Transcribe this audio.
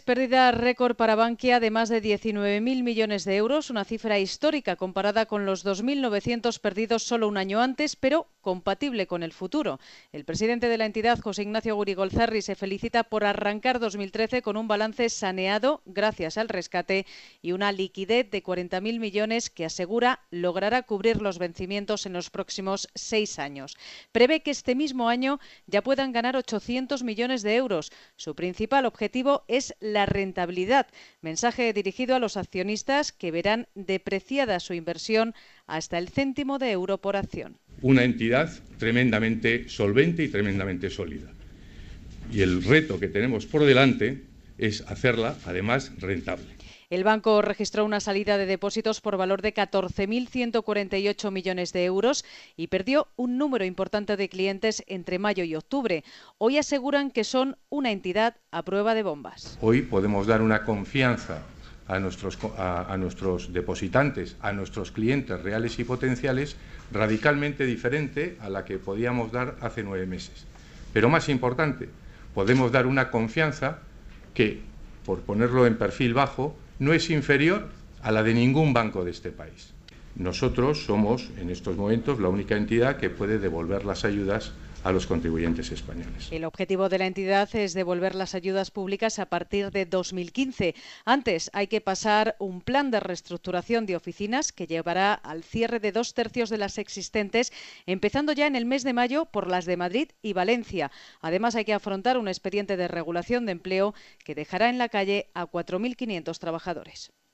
Pérdida récord para Bankia de más de 19.000 millones de euros, una cifra histórica comparada con los 2.900 perdidos solo un año antes, pero compatible con el futuro. El presidente de la entidad, José Ignacio Gurigolzarri, se felicita por arrancar 2013 con un balance saneado gracias al rescate y una liquidez de 40.000 millones que asegura logrará cubrir los vencimientos en los próximos 6 años. Prevé que este mismo año ya puedan ganar 800 millones de euros. Su principal objetivo es la rentabilidad. Mensaje dirigido a los accionistas que verán depreciada su inversión hasta el céntimo de euro por acción. Una entidad tremendamente solvente y tremendamente sólida. Y el reto que tenemos por delante es hacerla, además, rentable. El banco registró una salida de depósitos por valor de 14.148 millones de euros y perdió un número importante de clientes entre mayo y octubre. Hoy aseguran que son una entidad a prueba de bombas. Hoy podemos dar una confianza a nuestros depositantes, a nuestros clientes reales y potenciales, radicalmente diferente a la que podíamos dar hace 9 meses. Pero más importante, podemos dar una confianza que, por ponerlo en perfil bajo, no es inferior a la de ningún banco de este país. Nosotros somos, en estos momentos, la única entidad que puede devolver las ayudas a los contribuyentes españoles. El objetivo de la entidad es devolver las ayudas públicas a partir de 2015. Antes hay que pasar un plan de reestructuración de oficinas que llevará al cierre de 2/3 de las existentes, empezando ya en el mes de mayo por las de Madrid y Valencia. Además hay que afrontar un expediente de regulación de empleo que dejará en la calle a 4.500 trabajadores.